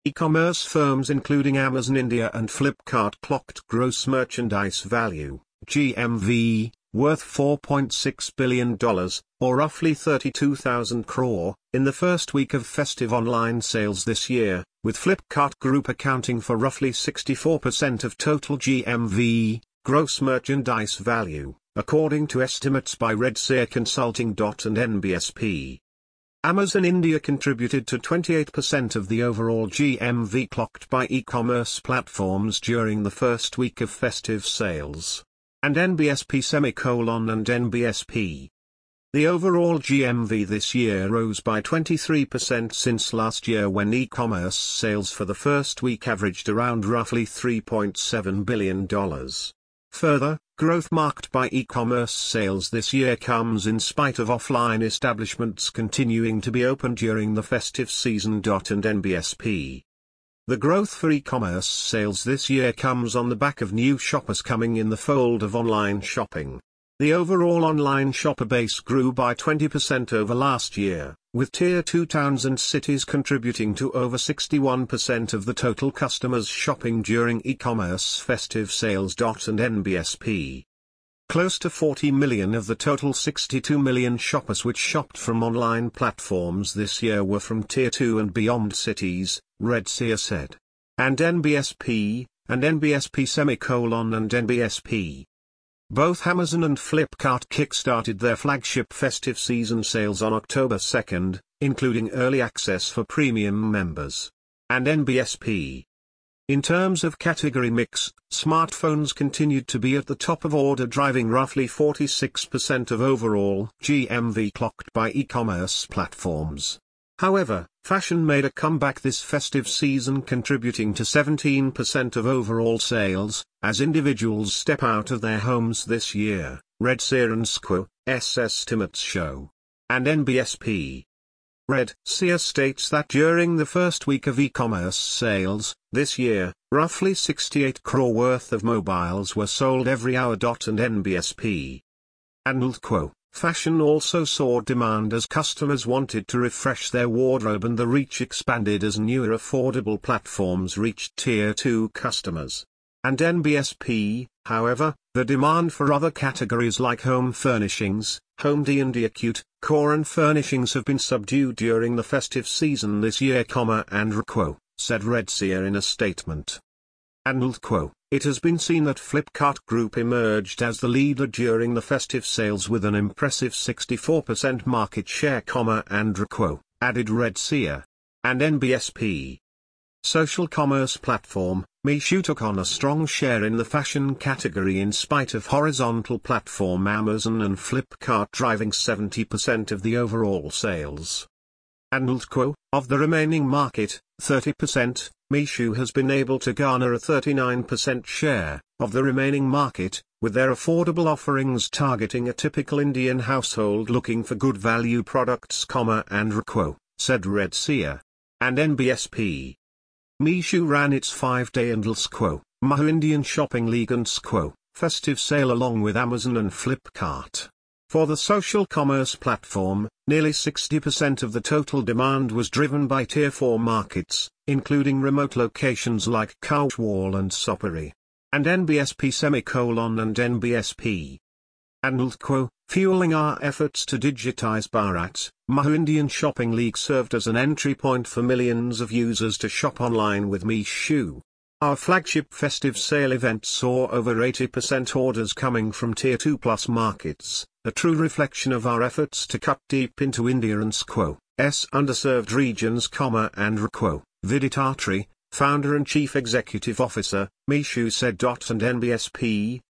E-commerce firms including Amazon India and Flipkart clocked gross merchandise value, GMV, worth $4.6 billion, or roughly 32,000 crore, in the first week of festive online sales this year, with Flipkart Group accounting for roughly 64% of total GMV, gross merchandise value, according to estimates by Redseer Consulting and NBSP. Amazon India contributed to 28% of the overall GMV clocked by e-commerce platforms during the first week of festive sales. And NBSP. The overall GMV this year rose by 23% since last year, when e-commerce sales for the first week averaged around roughly $3.7 billion. Further, growth marked by e-commerce sales this year comes in spite of offline establishments continuing to be open during the festive season. And NBSP. The growth for e-commerce sales this year comes on the back of new shoppers coming in the fold of online shopping. The overall online shopper base grew by 20% over last year, with Tier 2 towns and cities contributing to over 61% of the total customers shopping during e-commerce festive sales. And NBSP. Close to 40 million of the total 62 million shoppers which shopped from online platforms this year were from Tier 2 and beyond cities, Redseer said. And NBSP. And NBSP. Both Amazon and Flipkart kickstarted their flagship festive season sales on October 2, including early access for premium members. And NBSP. In terms of category mix, smartphones continued to be at the top of order, driving roughly 46% of overall GMV clocked by e-commerce platforms. However, fashion made a comeback this festive season, contributing to 17% of overall sales, as individuals step out of their homes this year, Redseer and SQ's estimates show. And NBSP. Redseer states that during the first week of e-commerce sales, this year, roughly 68 crore worth of mobiles were sold every hour. And NBSP. And fashion also saw demand as customers wanted to refresh their wardrobe, and the reach expanded as newer affordable platforms reached Tier 2 customers. And NBSP, however, the demand for other categories like home furnishings, home decor and furnishings have been subdued during the festive season this year, and said Redseer in a statement. And it has been seen that Flipkart Group emerged as the leader during the festive sales with an impressive 64% market share, and added Redseer. And NBSP. Social commerce platform, Meesho took on a strong share in the fashion category in spite of horizontal platform Amazon and Flipkart driving 70% of the overall sales. And of the remaining market, 30%, Meesho has been able to garner a 39% share of the remaining market, with their affordable offerings targeting a typical Indian household looking for good value products, and said Redseer. And NBSP. Meesho ran its 5-day and Mahu Indian Shopping League and festive sale along with Amazon and Flipkart. For the social commerce platform, nearly 60% of the total demand was driven by Tier 4 markets, including remote locations like Kouswal and Sopari. And NBSP and NBSP. And fueling our efforts to digitize Bharat, Mahu Indian Shopping League served as an entry point for millions of users to shop online with Meesho. Our flagship festive sale event saw over 80% orders coming from Tier 2 plus markets, a true reflection of our efforts to cut deep into India and SQ's underserved regions, and Vidit Attri, founder and chief executive officer, Meesho said. And NBSP,